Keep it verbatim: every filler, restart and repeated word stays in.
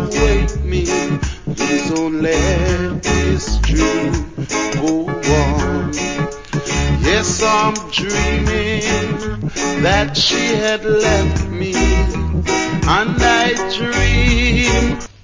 wake me. Please don't let this dream go on. Yes, I'm dreaming that she had left me, and I dream